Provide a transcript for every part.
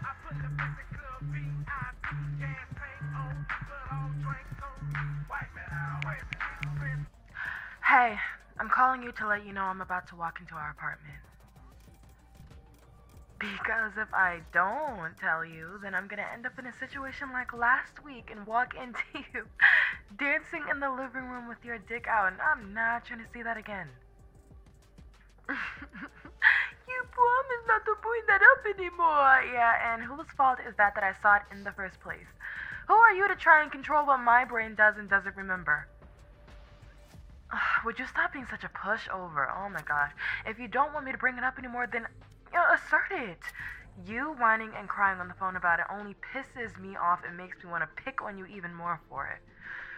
Hey, I'm calling you to let you know I'm about to walk into our apartment. Because if I don't tell you, then I'm gonna end up in a situation like last week and walk into you dancing in the living room with your dick out, and I'm not trying to see that again. You promised not to bring that up anymore. Yeah, and whose fault is that I saw it in the first place? Who are you to try and control what my brain does and doesn't remember? Would you stop being such a pushover? Oh my gosh. If you don't want me to bring it up anymore, then assert it. You whining and crying on the phone about it only pisses me off and makes me want to pick on you even more for it.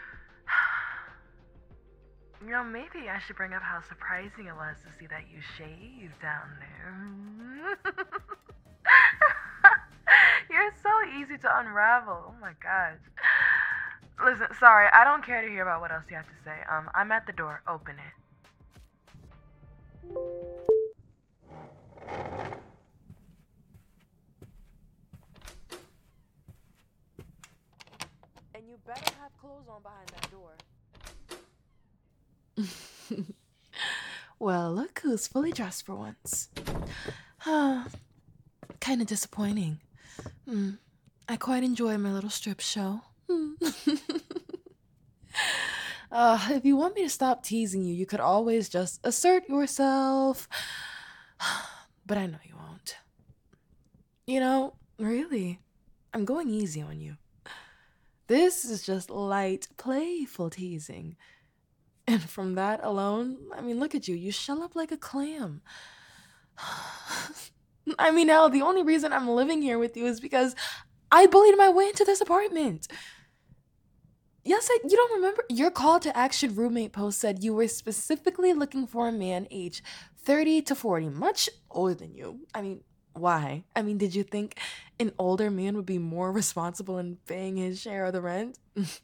Maybe I should bring up how surprising it was to see that you shaved down there. You're so easy to unravel. Oh my gosh. Listen, sorry, I don't care to hear about what else you have to say. I'm at the door. Open it. And you better have clothes on behind that door. Well, look who's fully dressed for once. Kind of disappointing. I quite enjoy my little strip show. If you want me to stop teasing you, you could always just assert yourself. But I know you won't. Really, I'm going easy on you. This is just light, playful teasing. And from that alone, look at you. You shell up like a clam. Hell, the only reason I'm living here with you is because I bullied my way into this apartment. Yes, you don't remember? Your call to action roommate post said you were specifically looking for a man age 30 to 40, much older than you. Why? Did you think an older man would be more responsible in paying his share of the rent?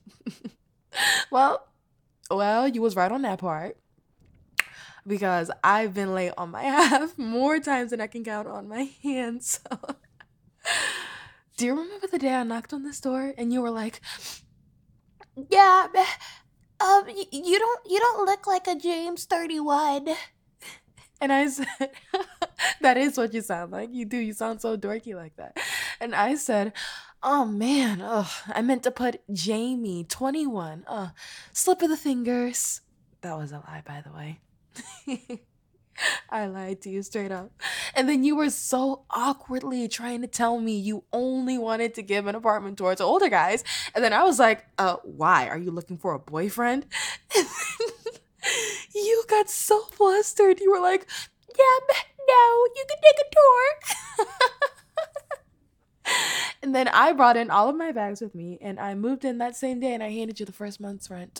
Well, you was right on that part. Because I've been late on my half more times than I can count on my hands. So. Do you remember the day I knocked on this door and you were like, "Yeah, you don't look like a James 31. And I said, that is what you sound like. You do. You sound so dorky like that. And I said, oh man, I meant to put Jamie 21. Slip of the fingers. That was a lie, by the way. I lied to you straight up. And then you were so awkwardly trying to tell me you only wanted to give an apartment tour to older guys. And then I was like, why? Are you looking for a boyfriend? And then you got so flustered. You were like, yeah, no, you can take a tour. And then I brought in all of my bags with me and I moved in that same day and I handed you the first month's rent.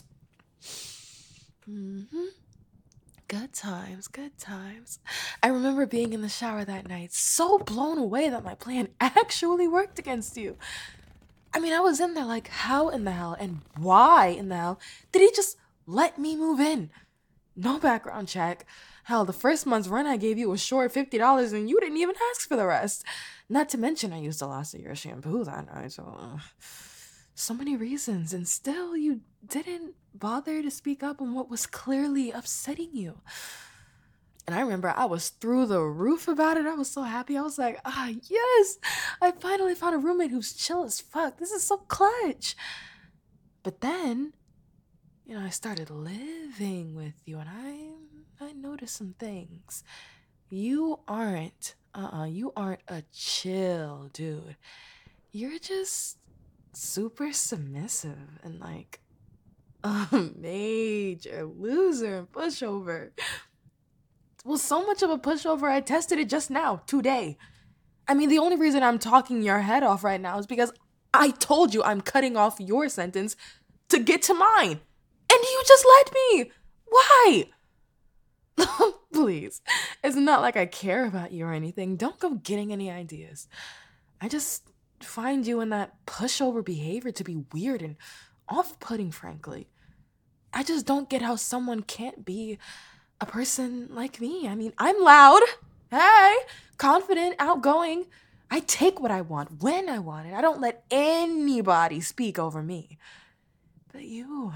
Good times, good times. I remember being in the shower that night, so blown away that my plan actually worked against you. I was in there like, how in the hell and why in the hell did he just let me move in? No background check. Hell, the first month's rent I gave you was short $50 and you didn't even ask for the rest. Not to mention I used the last of your shampoo that night, so many reasons, and still you didn't bother to speak up on what was clearly upsetting you. And I remember I was through the roof about it. I was so happy. I was like, yes, I finally found a roommate who's chill as fuck. This is so clutch. But then, I started living with you and I noticed some things. You aren't a chill dude. You're just super submissive and like a major loser and pushover. Well, so much of a pushover, I tested it just now, today. The only reason I'm talking your head off right now is because I told you I'm cutting off your sentence to get to mine. And you just let me. Why? Please. It's not like I care about you or anything. Don't go getting any ideas. I just find you in that pushover behavior to be weird and off-putting, frankly. I just don't get how someone can't be a person like me. I'm loud, hey, confident, outgoing, I take what I want when I want it. I don't let anybody speak over me. But you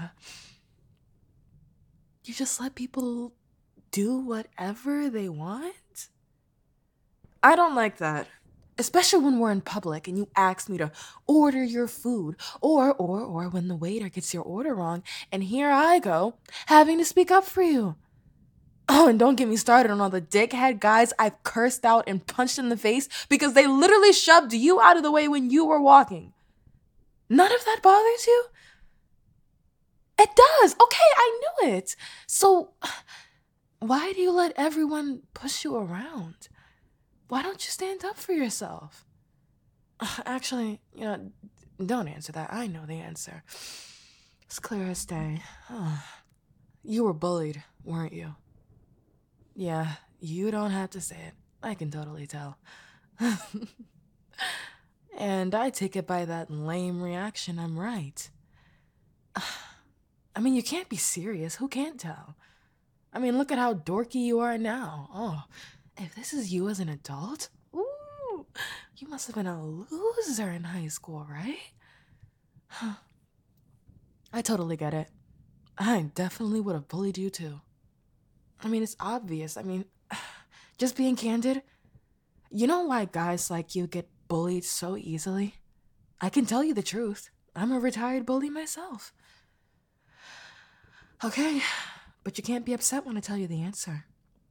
just let people do whatever they want? I don't like that. Especially when we're in public and you ask me to order your food, or when the waiter gets your order wrong, and here I go, having to speak up for you. Oh, and don't get me started on all the dickhead guys I've cursed out and punched in the face because they literally shoved you out of the way when you were walking. None of that bothers you? It does. Okay, I knew it. So, why do you let everyone push you around? Why don't you stand up for yourself? Actually, don't answer that. I know the answer. It's clear as day. You were bullied, weren't you? Yeah, you don't have to say it. I can totally tell. And I take it by that lame reaction I'm right. I mean, you can't be serious. Who can't tell? I mean, look at how dorky you are now. Oh, if this is you as an adult, ooh, you must have been a loser in high school, right? I totally get it. I definitely would have bullied you too. I mean, it's obvious. I mean, just being candid, you know why guys like you get bullied so easily? I can tell you the truth. I'm a retired bully myself. Okay, but you can't be upset when I tell you the answer.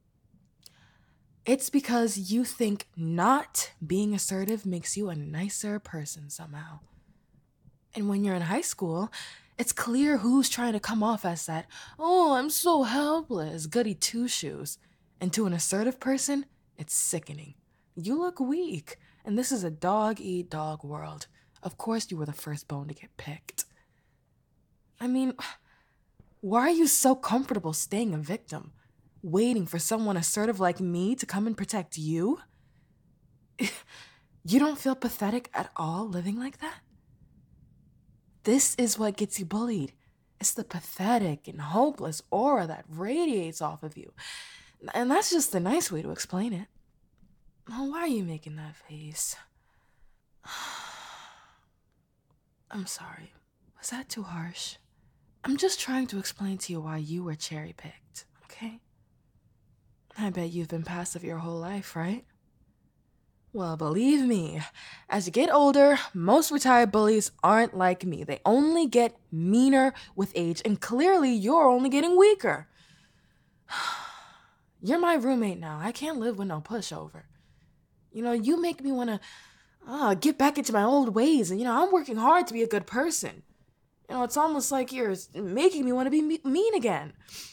It's because you think not being assertive makes you a nicer person somehow. And when you're in high school, it's clear who's trying to come off as that, oh, I'm so helpless, goody two-shoes. And to an assertive person, it's sickening. You look weak, and this is a dog-eat-dog world. Of course you were the first bone to get picked. I mean, why are you so comfortable staying a victim? Waiting for someone assertive like me to come and protect you? You don't feel pathetic at all living like that? This is what gets you bullied. It's the pathetic and hopeless aura that radiates off of you. And that's just the nice way to explain it. Oh, why are you making that face? I'm sorry. Was that too harsh? I'm just trying to explain to you why you were cherry-picked, okay? I bet you've been passive your whole life, right? Well, believe me, as you get older, most retired bullies aren't like me. They only get meaner with age, and clearly you're only getting weaker. You're my roommate now. I can't live with no pushover. You make me want to get back into my old ways, and, I'm working hard to be a good person. It's almost like you're making me want to be mean again.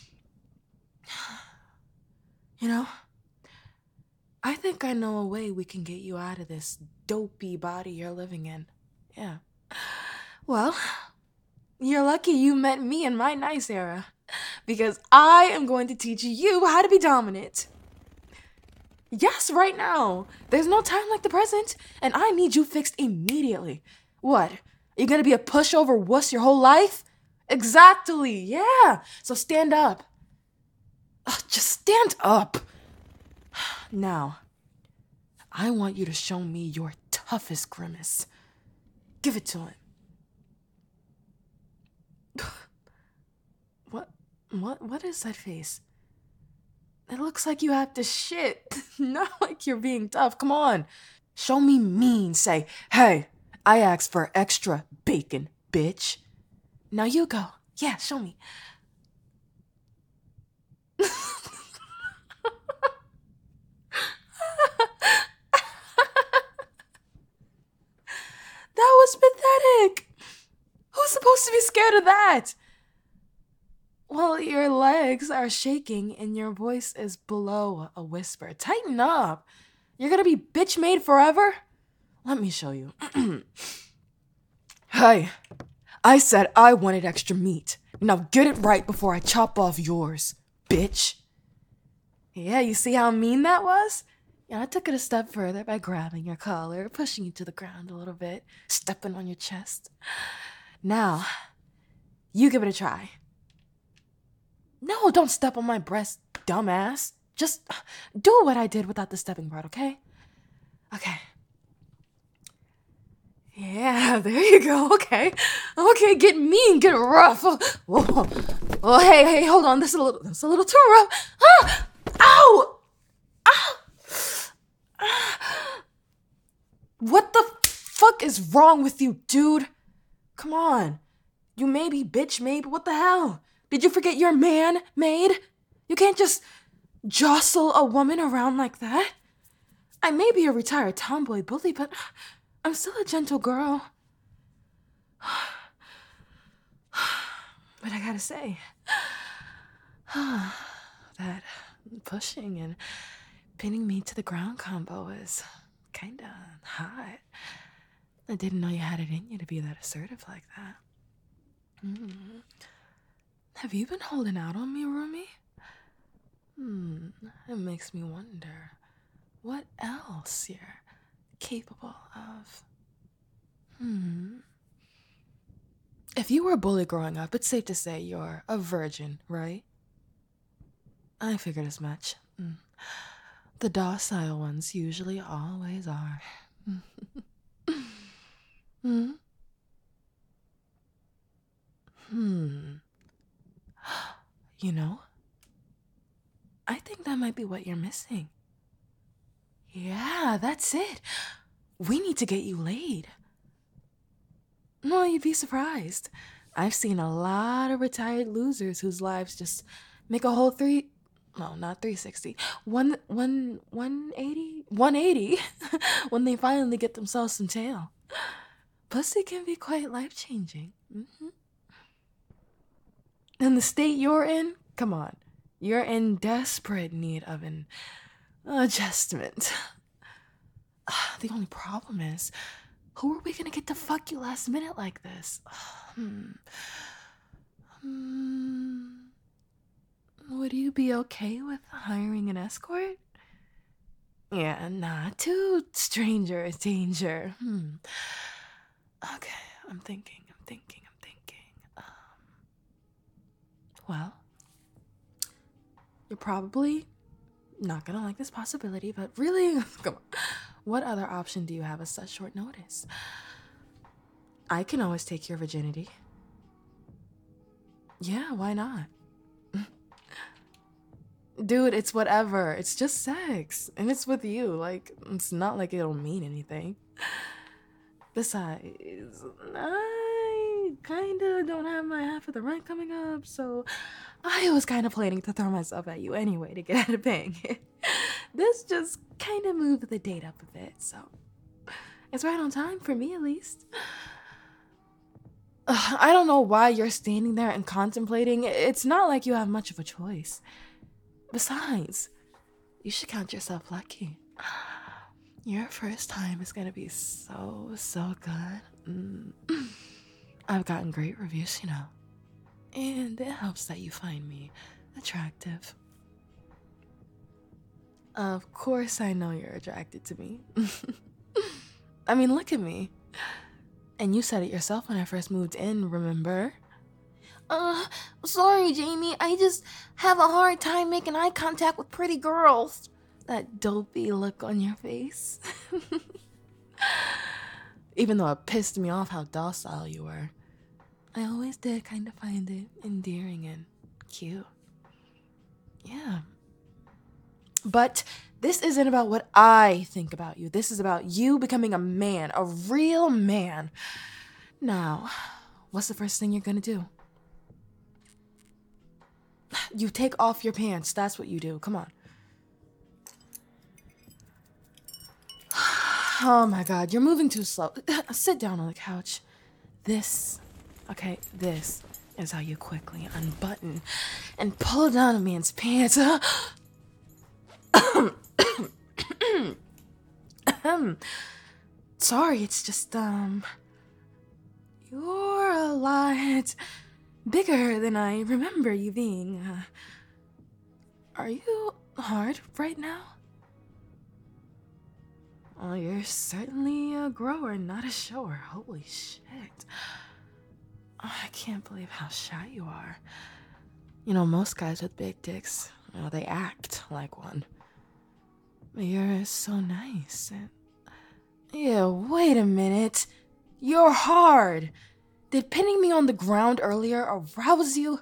I think I know a way we can get you out of this dopey body you're living in. Yeah. Well, you're lucky you met me in my nice era, because I am going to teach you how to be dominant. Yes, right now. There's no time like the present, and I need you fixed immediately. What? You're gonna be a pushover wuss your whole life? Exactly, yeah. So stand up. Just stand up. Now, I want you to show me your toughest grimace. Give it to him. What is that face? It looks like you have to shit. Not like you're being tough. Come on. Show me mean. Say, hey, I asked for extra bacon, bitch. Now you go. Yeah, show me. That was pathetic. Who's supposed to be scared of that? Well, your legs are shaking and your voice is below a whisper. Tighten up. You're gonna be bitch made forever? Let me show you. Hey, I said I wanted extra meat. Now get it right before I chop off yours, bitch. Yeah, you see how mean that was? Yeah, I took it a step further by grabbing your collar, pushing you to the ground a little bit, stepping on your chest. Now, you give it a try. No, don't step on my breast, dumbass. Just do what I did without the stepping part, okay? Okay. Yeah, there you go. Okay. Okay, get mean, get rough. Whoa. Oh, hey, hold on. This is a little too rough. Ah! Ow! Ow! What the fuck is wrong with you, dude? Come on. You may be bitch made, but what the hell? Did you forget you're man made? You can't just jostle a woman around like that. I may be a retired tomboy bully, but I'm still a gentle girl. But I gotta say, that pushing and pinning me to the ground combo is kinda hot. I didn't know you had it in you to be that assertive like that. Have you been holding out on me, Rumi? It makes me wonder what else you're capable of. If you were a bully growing up, it's safe to say you're a virgin, right? I figured as much. The docile ones usually always are. You know, I think that might be what you're missing. Yeah, that's it. We need to get you laid. No, you'd be surprised. I've seen a lot of retired losers whose lives just make a whole not 360, 180 when they finally get themselves some tail. Pussy can be quite life-changing. And the state you're in, come on, you're in desperate need of an adjustment. The only problem is, who are we gonna get to fuck you last minute like this? Would you be okay with hiring an escort? Yeah, nah, too stranger danger. Okay, I'm thinking. Well, you're probably not gonna like this possibility, but really, come on. What other option do you have at such short notice? I can always take your virginity. Yeah, why not? Dude, it's whatever. It's just sex. And it's with you. Like, it's not like it'll mean anything. Besides, I kinda don't have my half of the rent coming up, so I was kinda planning to throw myself at you anyway to get out of paying it. This just kinda moved the date up a bit, so it's right on time for me at least. I don't know why you're standing there and contemplating. It's not like you have much of a choice. Besides, you should count yourself lucky. Your first time is gonna be so good. I've gotten great reviews, you know. And it helps that you find me attractive. Of course I know you're attracted to me. I mean, look at me. And you said it yourself when I first moved in, remember? Sorry, Jamie. I just have a hard time making eye contact with pretty girls. That dopey look on your face. Even though it pissed me off how docile you were, I always did kind of find it endearing and cute. Yeah. But this isn't about what I think about you. This is about you becoming a man, a real man. Now, what's the first thing you're gonna do? You take off your pants. That's what you do. Come on. Oh my god, you're moving too slow. Sit down on the couch. This is how you quickly unbutton and pull down a man's pants. Sorry, it's just, you're a lot bigger than I remember you being. Are you hard right now? Oh, you're certainly a grower, not a shower. Holy shit. Oh, I can't believe how shy you are. You know, most guys with big dicks, you know, they act like one. But you're so nice. Yeah, wait a minute. You're hard. Did pinning me on the ground earlier arouse you?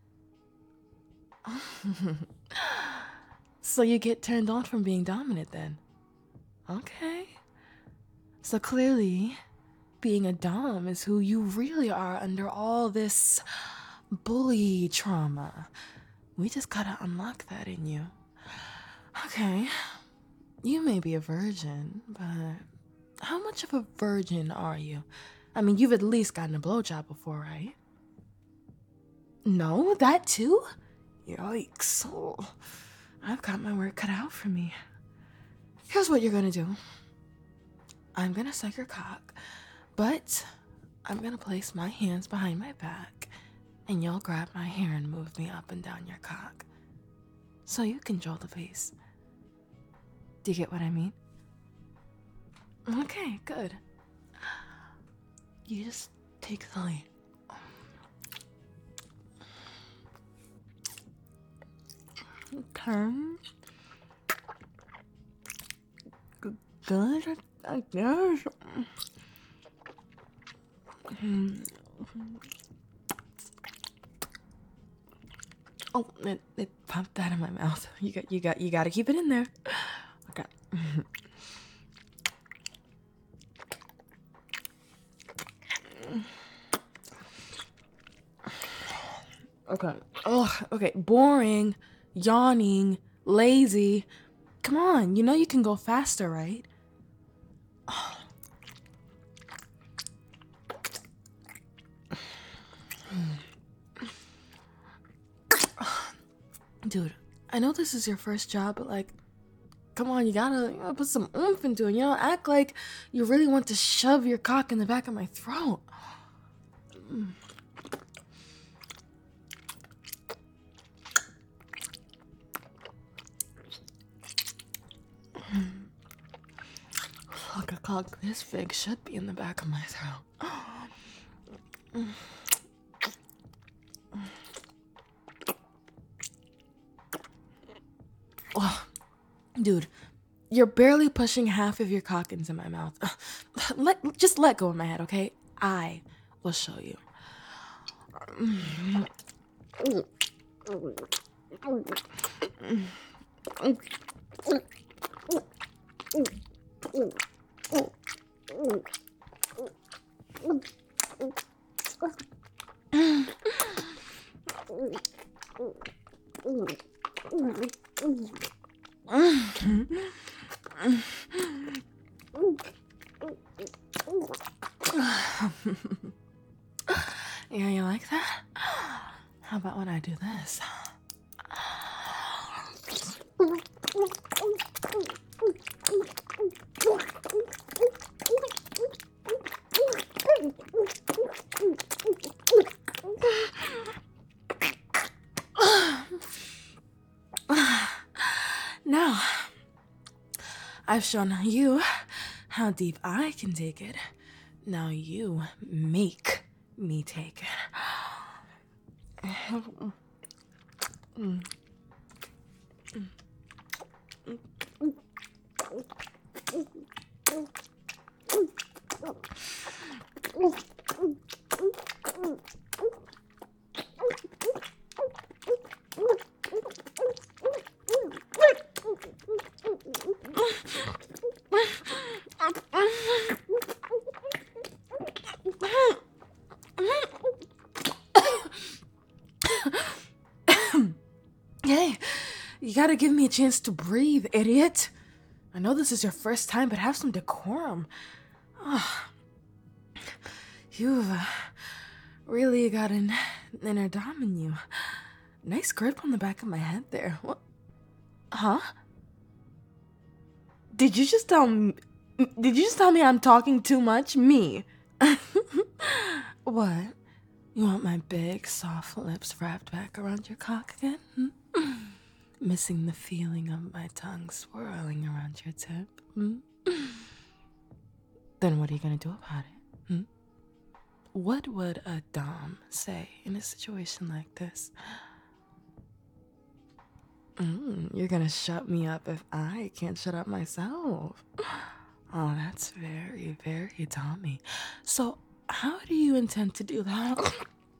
So you get turned on from being dominant then? Okay. So clearly, being a dom is who you really are under all this bully trauma. We just gotta unlock that in you. Okay. You may be a virgin, but how much of a virgin are you? I mean, you've at least gotten a blowjob before, right? No, that too? Yikes. Oh, I've got my work cut out for me. Here's what you're gonna do. I'm gonna suck your cock, but I'm gonna place my hands behind my back, and you'll grab my hair and move me up and down your cock. So you control the pace. Do you get what I mean? Okay, good. You just take the lead. Okay. Good, I guess. Oh, it popped out of my mouth. You gotta keep it in there. Okay. Okay. Ugh, okay. Boring, yawning, lazy. Come on, you know you can go faster, right? Dude, I know this is your first job, but like, come on, you gotta put some oomph into it. You know, act like you really want to shove your cock in the back of my throat. Look, a cock this big should be in the back of my throat. Oh, dude, you're barely pushing half of your cock into my mouth. Just let go of my head, okay? I will show you. Yeah, you like that? How about when I do this? Now, I've shown you how deep I can take it. Now you make me take it. Hey, you gotta give me a chance to breathe, idiot. I know this is your first time, but have some decorum. Oh, you've really got an inner dom in you. Nice grip on the back of my head there. What? Huh? Did you just tell me I'm talking too much? Me? What? You want my big, soft lips wrapped back around your cock again? Missing the feeling of my tongue swirling around your tip? Then what are you gonna do about it? What would a dom say in a situation like this? You're gonna shut me up if I can't shut up myself. Oh, that's very, very Tommy. So, how do you intend to do that?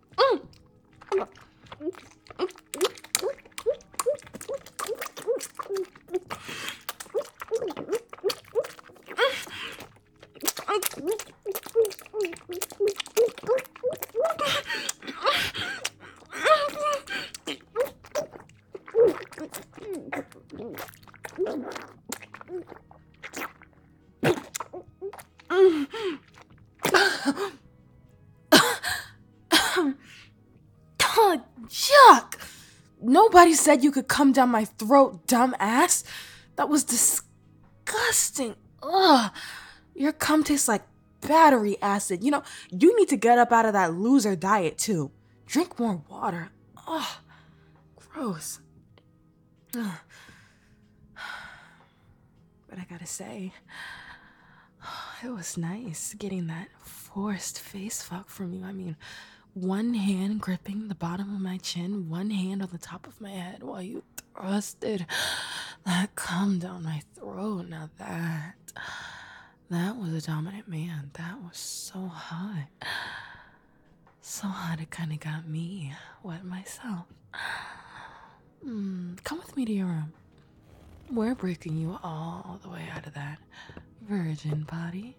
Yuck! Nobody said you could come down my throat, dumbass. That was disgusting. Ugh. Your cum tastes like battery acid. You know, you need to get up out of that loser diet, too. Drink more water. Ugh. Gross. Ugh. But I gotta say, it was nice getting that forced face fuck from you. I mean, one hand gripping the bottom of my chin, one hand on the top of my head while you thrusted that cum down my throat. Now that was a dominant man. That was so hot. So hot it kind of got me wet myself. Come with me to your room. We're breaking you all the way out of that virgin body.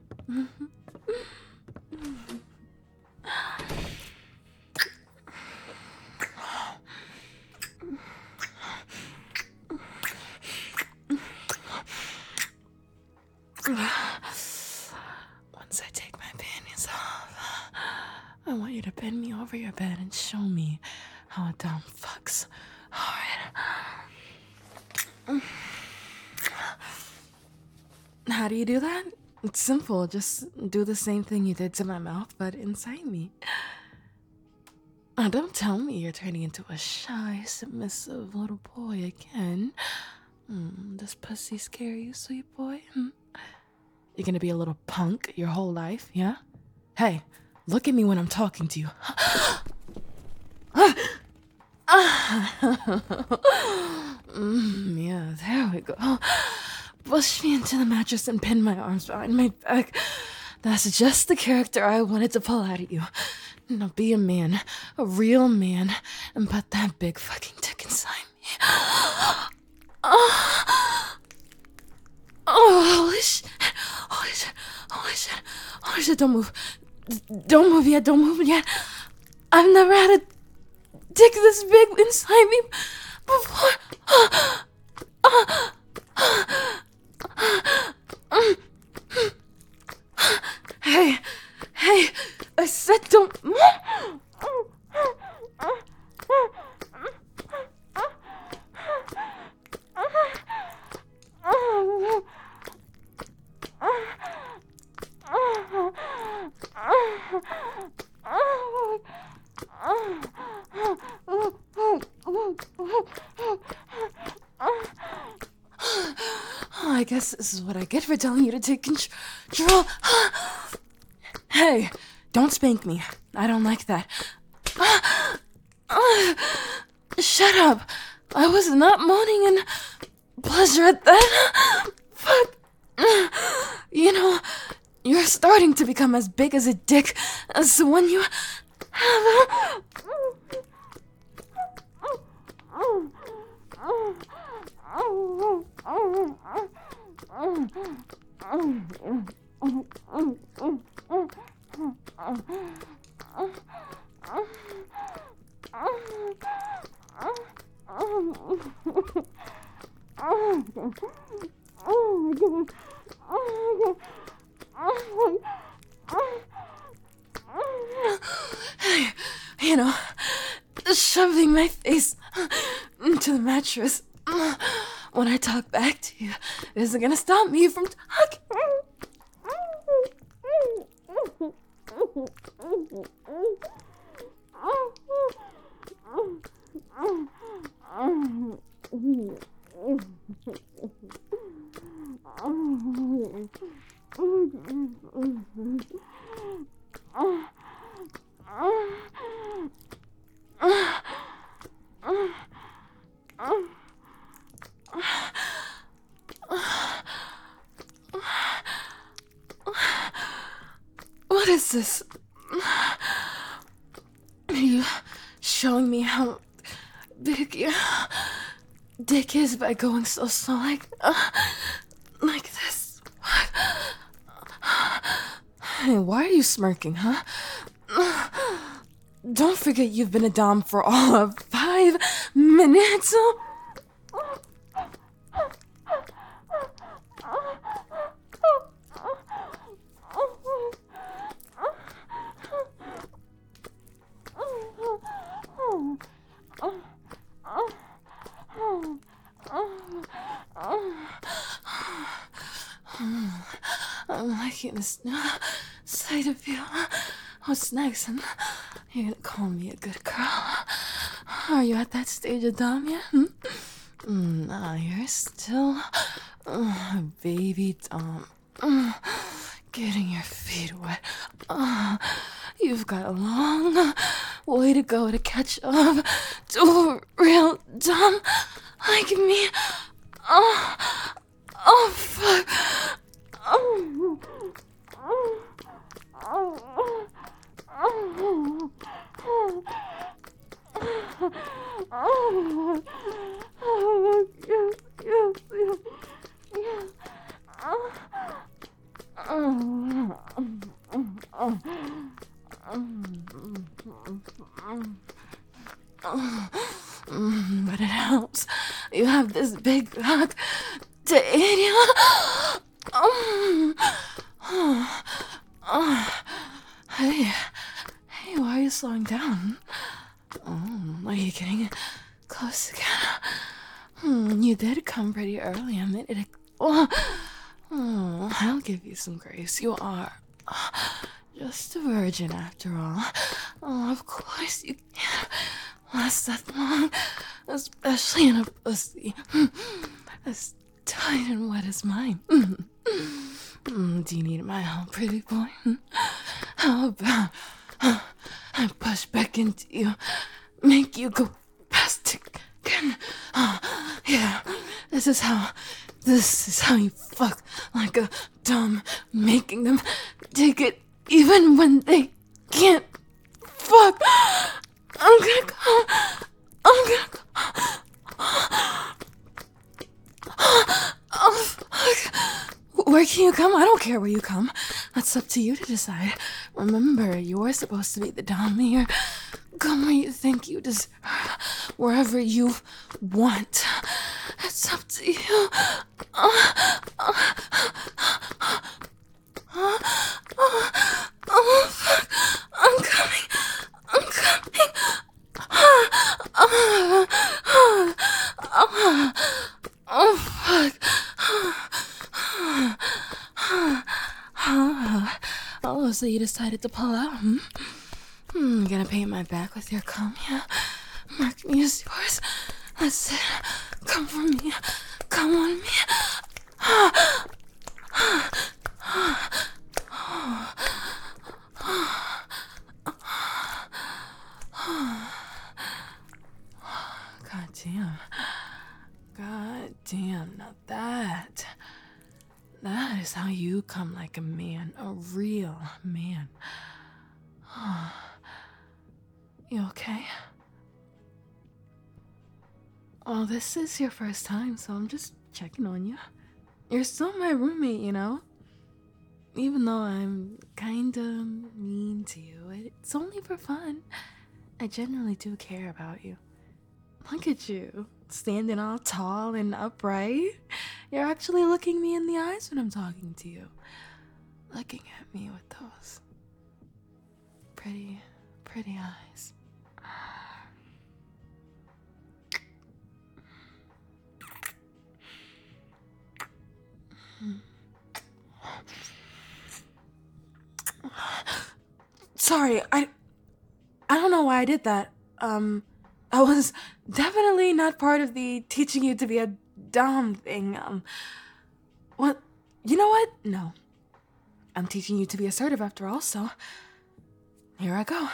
Once I take my panties off, I want you to bend me over your bed and show me how a dom fucks. Alright. How do you do that? It's simple. Just do the same thing you did to my mouth, but inside me. Oh, don't tell me you're turning into a shy, submissive little boy again. Does pussy scare you, sweet boy? You're gonna be a little punk your whole life, yeah? Hey, look at me when I'm talking to you. Yeah, there we go. Push me into the mattress and pin my arms behind my back. That's just the character I wanted to pull out of you. Now be a man, a real man, and put that big fucking dick inside me. Oh, holy shit. Holy shit. Holy shit. Holy shit, don't move. Don't move yet, don't move yet. I've never had a dick this big inside me before. Hey, I said don't move. I guess this is what I get for telling you to take control. Hey, don't spank me. I don't like that. Shut up. I was not moaning in pleasure at that. Fuck. You know, you're starting to become as big as a dick as the one you have. You know, shoving my face into the mattress when I talk back to you isn't gonna stop me from talking. What is this? Are you showing me how big your dick is by going so slow like this? Hey, why are you smirking, huh? Don't forget you've been a dom for all of 5 minutes. I'm liking this sight of you. What's next? You're gonna call me a good girl? Are you at that stage of dom yet? Nah, you're still baby dom. Getting your feet wet. You've got a long way to go to catch up to a real dom like me. Oh, fuck. But it helps. You have this big cock to aid you. Hey, why are you slowing down? Are you getting close again? You did come pretty early. I made it. I'll give you some grace. You are just a virgin after all. Of course you can't last that long, especially in a pussy as tight and wet as mine. Do you need my help, pretty boy? How about I push back into you, make you go past again? Yeah, this is how you fuck like a dumb, making them take it even when they can't fuck. I'm gonna go. Oh, fuck. Where can you come? I don't care where you come. That's up to you to decide. Remember, you're supposed to be the dom here. Come where you think you deserve. Wherever you want. It's up to you. Oh, fuck. I'm coming. Oh, fuck. Oh, so you decided to pull out, Gonna paint my back with your cum, yeah? Mark me as yours. That's it. Come for me. Come on me. God damn, now that is how you come like a man, a real man. You okay? Well, this is your first time, so I'm just checking on you. You're still my roommate, you know? Even though I'm kinda mean to you, it's only for fun. I genuinely do care about you. Look at you, standing all tall and upright. You're actually looking me in the eyes when I'm talking to you. Looking at me with those pretty eyes. Sorry, I don't know why I did that. I was definitely not part of the teaching you to be a dom thing. What? You know what? No. I'm teaching you to be assertive after all, so here I go.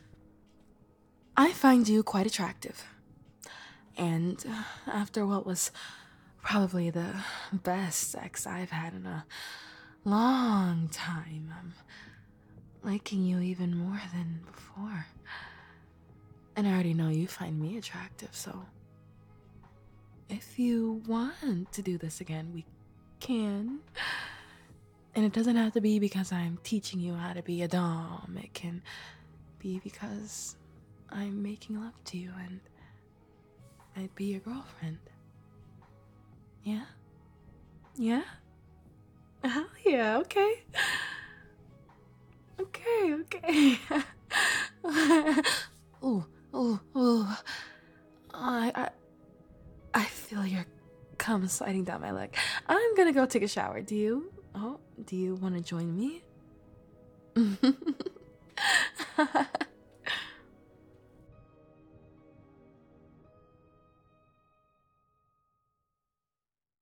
I find you quite attractive. And after what was probably the best sex I've had in a long time, liking you even more than before. And I already know you find me attractive, so if you want to do this again, we can. And it doesn't have to be because I'm teaching you how to be a dom. It can be because I'm making love to you and I'd be your girlfriend. Yeah? Yeah? Hell yeah, okay. Okay. Ooh. I feel your cum sliding down my leg. I'm gonna go take a shower. Do you want to join me?